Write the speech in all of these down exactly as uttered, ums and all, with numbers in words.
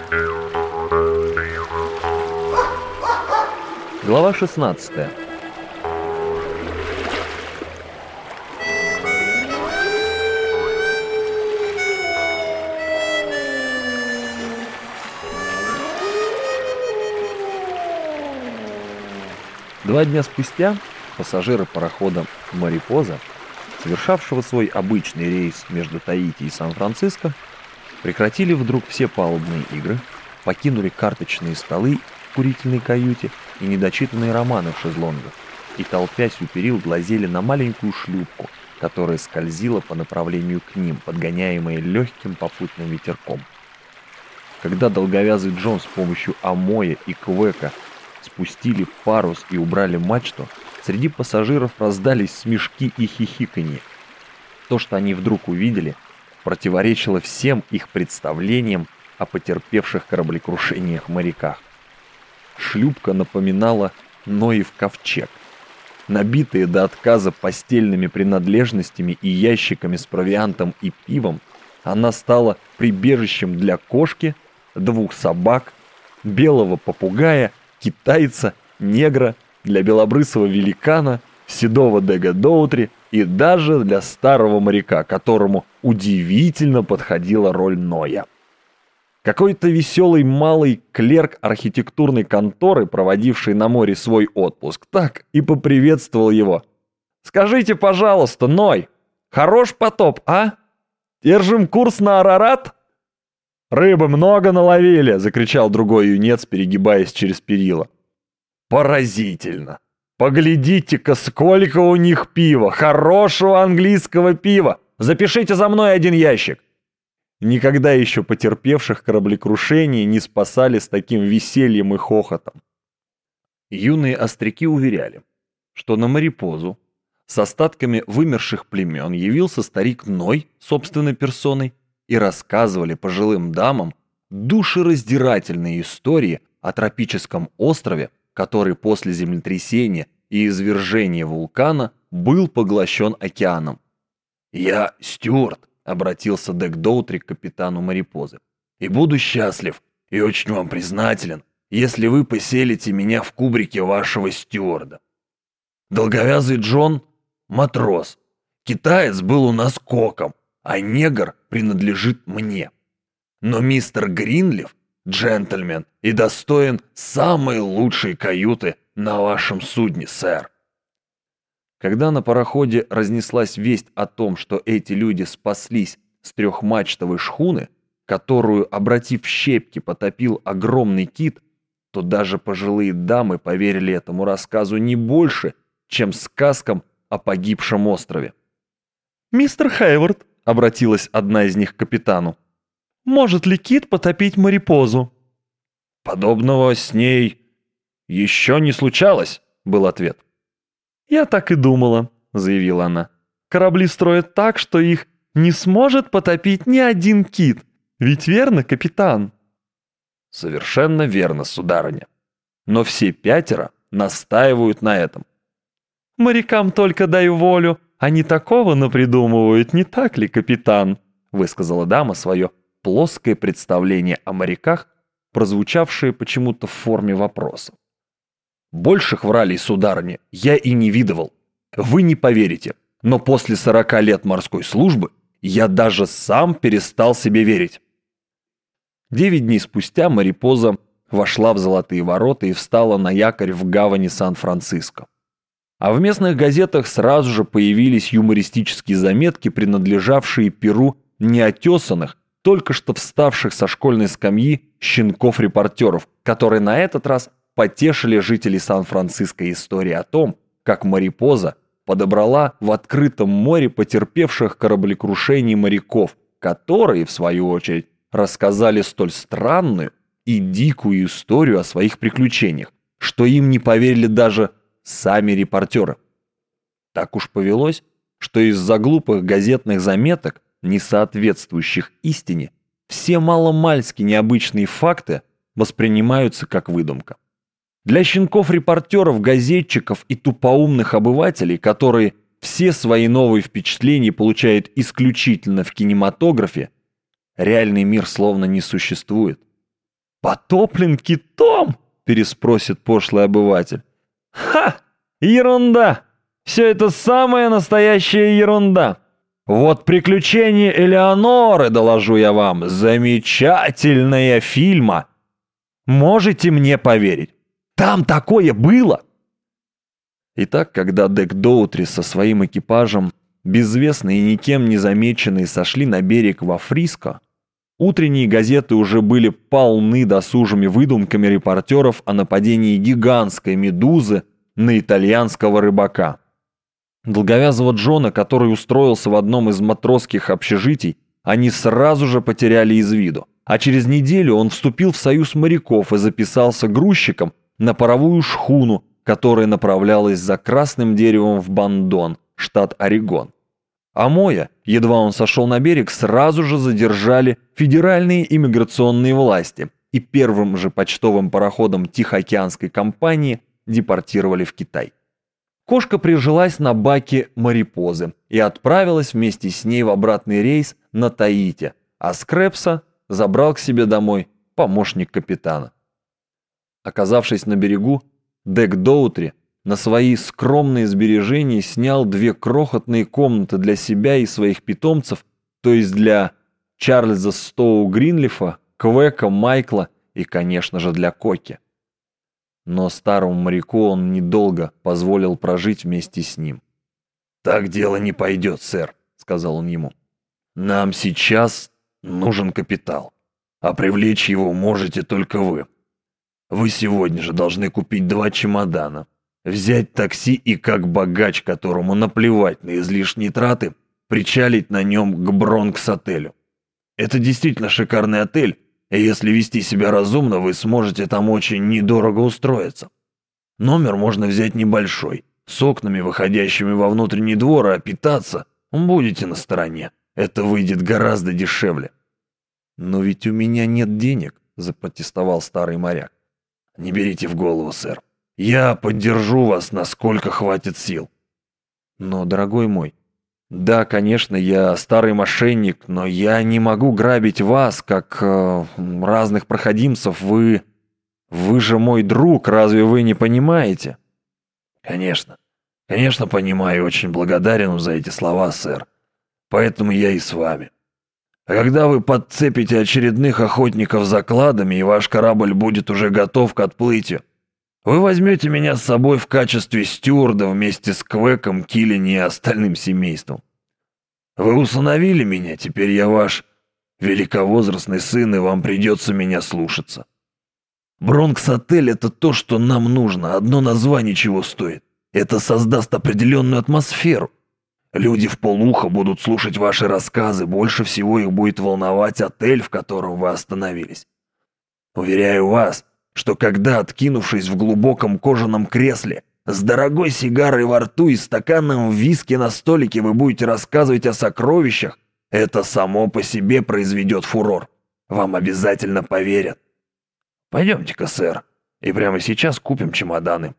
Глава шестнадцатая. Два дня спустя пассажиры парохода «Марипоза», совершавшего свой обычный рейс между Таити и Сан-Франциско, прекратили вдруг все палубные игры, покинули карточные столы в курительной каюте и недочитанные романы в шезлонгах, и, толпясь у перил, глазели на маленькую шлюпку, которая скользила по направлению к ним, подгоняемая легким попутным ветерком. Когда долговязый Джон с помощью Амоя и Квека спустили парус и убрали мачту, среди пассажиров раздались смешки и хихиканье. То, что они вдруг увидели, противоречило всем их представлениям о потерпевших кораблекрушениях моряках. Шлюпка напоминала Ноев ковчег. Набитые до отказа постельными принадлежностями и ящиками с провиантом и пивом, она стала прибежищем для кошки, двух собак, белого попугая, китайца, негра, для белобрысого великана, седого Дега Доутри и даже для старого моряка, которому удивительно подходила роль Ноя. Какой-то веселый малый клерк архитектурной конторы, проводивший на море свой отпуск, так и поприветствовал его. «Скажите, пожалуйста, Ной, хорош потоп, а? Держим курс на Арарат?» «Рыбы много наловили!» — закричал другой юнец, перегибаясь через перила. «Поразительно! Поглядите-ка, сколько у них пива! Хорошего английского пива! Запишите за мной один ящик!» Никогда еще потерпевших кораблекрушение не спасали с таким весельем и хохотом. Юные остряки уверяли, что на Марипозу с остатками вымерших племен явился старик Ной собственной персоной, и рассказывали пожилым дамам душераздирательные истории о тропическом острове, который после землетрясения и извержения вулкана был поглощен океаном. «Я Стюарт», — обратился Дек Доутри к капитану Марипозы, «и буду счастлив и очень вам признателен, если вы поселите меня в кубрике вашего стюарда. Долговязый Джон — матрос, китаец был у нас коком, а негр принадлежит мне. Но мистер Гринлиф — джентльмен и достоин самой лучшей каюты на вашем судне, сэр». Когда на пароходе разнеслась весть о том, что эти люди спаслись с трехмачтовой шхуны, которую, обратив в щепки, потопил огромный кит, то даже пожилые дамы поверили этому рассказу не больше, чем сказкам о погибшем острове. «Мистер Хейвард», — обратилась одна из них к капитану, «может ли кит потопить Марипозу?» «Подобного с ней еще не случалось», — был ответ. «Я так и думала», — заявила она. «Корабли строят так, что их не сможет потопить ни один кит. Ведь верно, капитан?» «Совершенно верно, сударыня. Но все пятеро настаивают на этом». «Морякам только дай волю, они такого напридумывают, не так ли, капитан?» — высказала дама свое плоское представление о моряках, прозвучавшее почему-то в форме вопроса. «Больших вралей, сударыня, я и не видывал. Вы не поверите, но после сорока лет морской службы я даже сам перестал себе верить». Девять дней спустя Марипоза вошла в Золотые ворота и встала на якорь в гавани Сан-Франциско. А в местных газетах сразу же появились юмористические заметки, принадлежавшие перу неотесанных, только что вставших со школьной скамьи щенков-репортеров, которые на этот раз потешили жителей Сан-Франциско истории о том, как Марипоза подобрала в открытом море потерпевших кораблекрушений моряков, которые, в свою очередь, рассказали столь странную и дикую историю о своих приключениях, что им не поверили даже сами репортеры. Так уж повелось, что из-за глупых газетных заметок, не соответствующих истине, все маломальски необычные факты воспринимаются как выдумка. Для щенков-репортеров, газетчиков и тупоумных обывателей, которые все свои новые впечатления получают исключительно в кинематографе, реальный мир словно не существует. «Потоплен китом?» — переспросит пошлый обыватель. «Ха! Ерунда! Все это самая настоящая ерунда! Вот «Приключения Элеоноры», доложу я вам, замечательная фильма! Можете мне поверить? Там такое было!» Итак, когда Дек Доутри со своим экипажем, безвестные и никем не замеченные, сошли на берег во Фриско, утренние газеты уже были полны досужими выдумками репортеров о нападении гигантской медузы на итальянского рыбака. Долговязого Джона, который устроился в одном из матросских общежитий, они сразу же потеряли из виду, а через неделю он вступил в союз моряков и записался грузчиком на паровую шхуну, которая направлялась за красным деревом в Бандон, штат Орегон. А Моя, едва он сошел на берег, сразу же задержали федеральные иммиграционные власти и первым же почтовым пароходом Тихоокеанской компании депортировали в Китай. Кошка прижилась на баке Марипозы и отправилась вместе с ней в обратный рейс на Таити, а Скрепса забрал к себе домой помощник капитана. Оказавшись на берегу, Дек Доутри на свои скромные сбережения снял две крохотные комнаты для себя и своих питомцев, то есть для Чарльза Стоу Гринлифа, Квека, Майкла и, конечно же, для Коки. Но старому моряку он недолго позволил прожить вместе с ним. «Так дело не пойдет, сэр», — сказал он ему. «Нам сейчас нужен капитал, а привлечь его можете только вы. Вы сегодня же должны купить два чемодана, взять такси и, как богач, которому наплевать на излишние траты, причалить на нем к Бронкс-отелю. Это действительно шикарный отель, и если вести себя разумно, вы сможете там очень недорого устроиться. Номер можно взять небольшой, с окнами, выходящими во внутренний двор, а питаться будете на стороне. Это выйдет гораздо дешевле». «Но ведь у меня нет денег», — запротестовал старый моряк. «Не берите в голову, сэр. Я поддержу вас, насколько хватит сил». «Но, дорогой мой, да, конечно, я старый мошенник, но я не могу грабить вас, как э, разных проходимцев. Вы... вы же мой друг, разве вы не понимаете?» «Конечно, конечно понимаю и очень благодарен вам за эти слова, сэр. Поэтому я и с вами. А когда вы подцепите очередных охотников за кладами, и ваш корабль будет уже готов к отплытию, вы возьмете меня с собой в качестве стюарда вместе с Квеком, Киллини и остальным семейством. Вы усыновили меня, теперь я ваш великовозрастный сын, и вам придется меня слушаться. Бронкс-отель — это то, что нам нужно, одно название чего стоит. Это создаст определенную атмосферу. Люди вполуха будут слушать ваши рассказы, больше всего их будет волновать отель, в котором вы остановились. Уверяю вас, что когда, откинувшись в глубоком кожаном кресле, с дорогой сигарой во рту и стаканом виски на столике вы будете рассказывать о сокровищах, это само по себе произведет фурор. Вам обязательно поверят. Пойдемте-ка, сэр, и прямо сейчас купим чемоданы».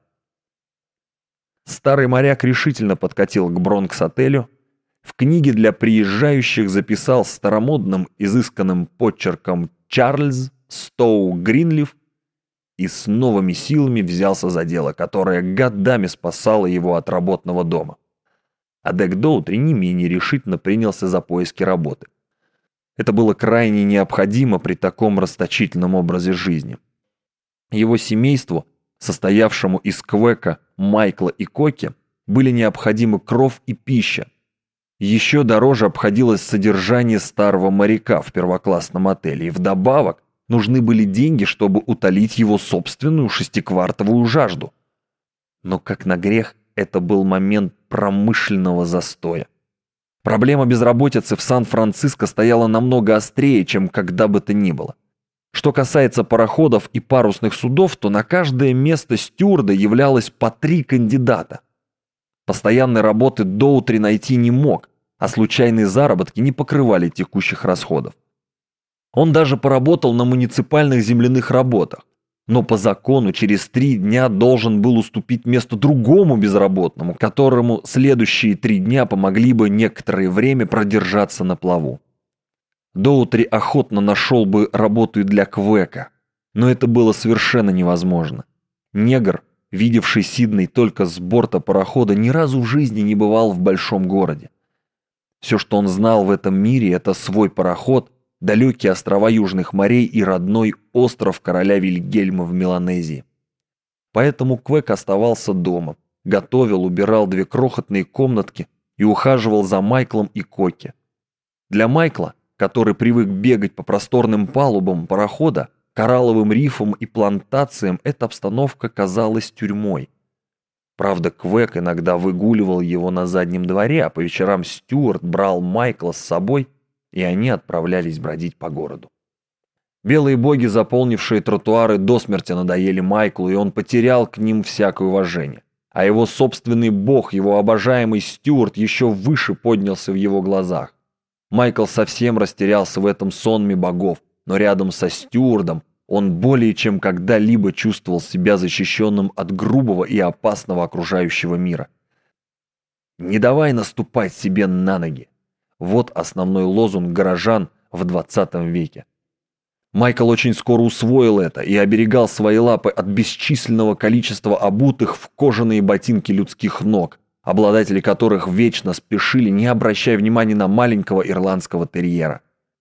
Старый моряк решительно подкатил к Бронкс-отелю, в книге для приезжающих записал старомодным изысканным почерком «Чарльз Стоу Гринлиф» и с новыми силами взялся за дело, которое годами спасало его от работного дома. А Дек Доутри не менее решительно принялся за поиски работы. Это было крайне необходимо при таком расточительном образе жизни. Его семейству, состоявшему из Квека, Майкла и Коки, были необходимы кров и пища. Еще дороже обходилось содержание старого моряка в первоклассном отеле, и вдобавок нужны были деньги, чтобы утолить его собственную шестиквартовую жажду. Но, как на грех, это был момент промышленного застоя. Проблема безработицы в Сан-Франциско стояла намного острее, чем когда бы то ни было. Что касается пароходов и парусных судов, то на каждое место стюарда являлось по три кандидата. Постоянной работы Доутри найти не мог, а случайные заработки не покрывали текущих расходов. Он даже поработал на муниципальных земляных работах, но по закону через три дня должен был уступить место другому безработному, которому следующие три дня помогли бы некоторое время продержаться на плаву. Доутри охотно нашел бы работу и для Квека, Но это было совершенно невозможно. Негр, видевший Сидней только с борта парохода, ни разу в жизни не бывал в большом городе. Все, что он знал в этом мире, это свой пароход, далекие острова Южных морей и родной остров короля Вильгельма в Меланезии. Поэтому Квек оставался дома, готовил, убирал две крохотные комнатки и ухаживал за Майклом и Коки. Для Майкла, который привык бегать по просторным палубам парохода, коралловым рифам и плантациям, эта обстановка казалась тюрьмой. Правда, Квек иногда выгуливал его на заднем дворе, а по вечерам Стюарт брал Майкла с собой, и они отправлялись бродить по городу. Белые боги, заполнившие тротуары, до смерти надоели Майклу, и он потерял к ним всякое уважение. А его собственный бог, его обожаемый Стюарт, еще выше поднялся в его глазах. Майкл совсем растерялся в этом сонме богов, но рядом со Стюардом он более чем когда-либо чувствовал себя защищенным от грубого и опасного окружающего мира. «Не давай наступать себе на ноги» — вот основной лозунг горожан в двадцатом веке. Майкл очень скоро усвоил это и оберегал свои лапы от бесчисленного количества обутых в кожаные ботинки людских ног, обладатели которых вечно спешили, не обращая внимания на маленького ирландского терьера.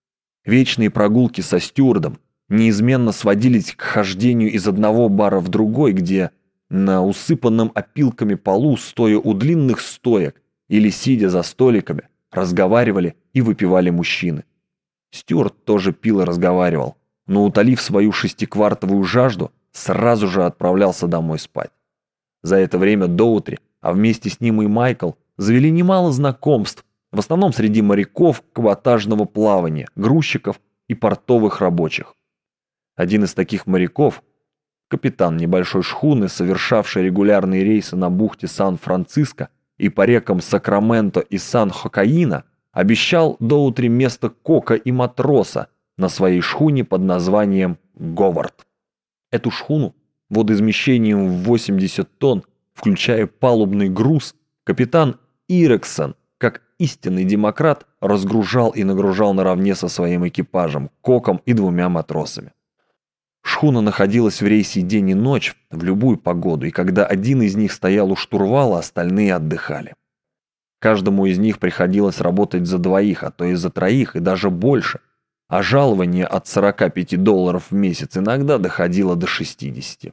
Вечные прогулки со Стюардом неизменно сводились к хождению из одного бара в другой, где на усыпанном опилками полу, стоя у длинных стоек или сидя за столиками, разговаривали и выпивали мужчины. Стюарт тоже пил и разговаривал, но, утолив свою шестиквартовую жажду, сразу же отправлялся домой спать. За это время Доутри, а вместе с ним и Майкл, завели немало знакомств, в основном среди моряков каботажного плавания, грузчиков и портовых рабочих. Один из таких моряков, капитан небольшой шхуны, совершавший регулярные рейсы на бухте Сан-Франциско и по рекам Сакраменто и Сан-Хокаина, обещал Доутри место кока и матроса на своей шхуне под названием «Говард». Эту шхуну водоизмещением в восемьдесят тонн, включая палубный груз, капитан Ирексон, как истинный демократ, разгружал и нагружал наравне со своим экипажем, коком и двумя матросами. Шхуна находилась в рейсе день и ночь, в любую погоду, и когда один из них стоял у штурвала, остальные отдыхали. Каждому из них приходилось работать за двоих, а то и за троих, и даже больше, а жалование от сорока пяти долларов в месяц иногда доходило до шестидесяти.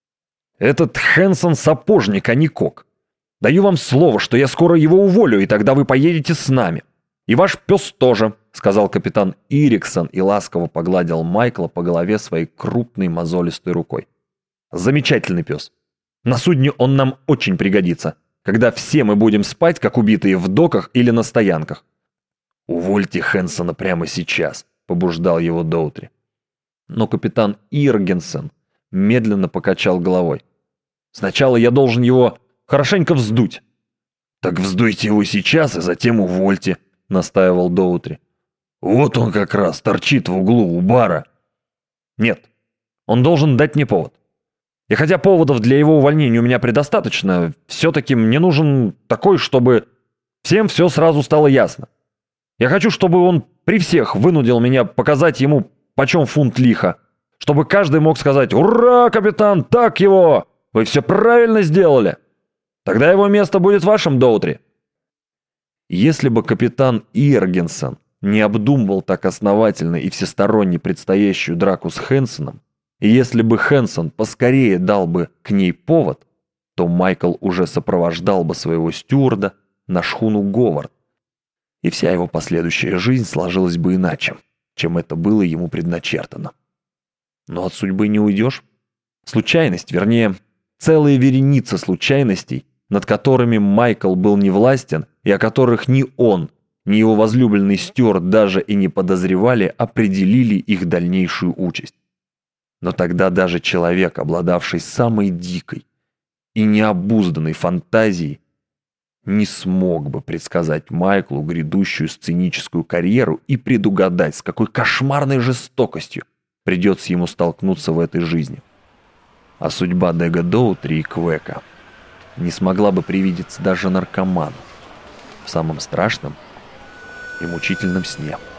«Этот Хэнсон сапожник, а не кок. Даю вам слово, что я скоро его уволю, и тогда вы поедете с нами. И ваш пес тоже», — сказал капитан Ирексон и ласково погладил Майкла по голове своей крупной мозолистой рукой. «Замечательный пес. На судне он нам очень пригодится, когда все мы будем спать, как убитые в доках или на стоянках». «Увольте Хэнсона прямо сейчас», — побуждал его Доутри. Но капитан Иргенсен медленно покачал головой. «Сначала я должен его хорошенько вздуть». «Так вздуйте его сейчас и затем увольте», — настаивал Доутри. «Вот он как раз торчит в углу у бара». «Нет, он должен дать мне повод. И хотя поводов для его увольнения у меня предостаточно, все-таки мне нужен такой, чтобы всем все сразу стало ясно. Я хочу, чтобы он при всех вынудил меня показать ему, почем фунт лиха, чтобы каждый мог сказать: «Ура, капитан, так его! Вы все правильно сделали! Тогда его место будет в вашем, Доутри». Если бы капитан Иргенсен не обдумывал так основательно и всесторонне предстоящую драку с Хэнсоном, и если бы Хэнсон поскорее дал бы к ней повод, то Майкл уже сопровождал бы своего стюарда на шхуну Говард, и вся его последующая жизнь сложилась бы иначе, чем это было ему предначертано. Но от судьбы не уйдешь. Случайность, вернее, целая вереница случайностей, над которыми Майкл был невластен и о которых ни он, ни его возлюбленный Стюарт даже и не подозревали, определили их дальнейшую участь. Но тогда даже человек, обладавший самой дикой и необузданной фантазией, не смог бы предсказать Майклу грядущую сценическую карьеру и предугадать, с какой кошмарной жестокостью придется ему столкнуться в этой жизни. А судьба Дега Доутри и Квека не смогла бы привидеться даже наркоману в самом страшном и мучительном сне.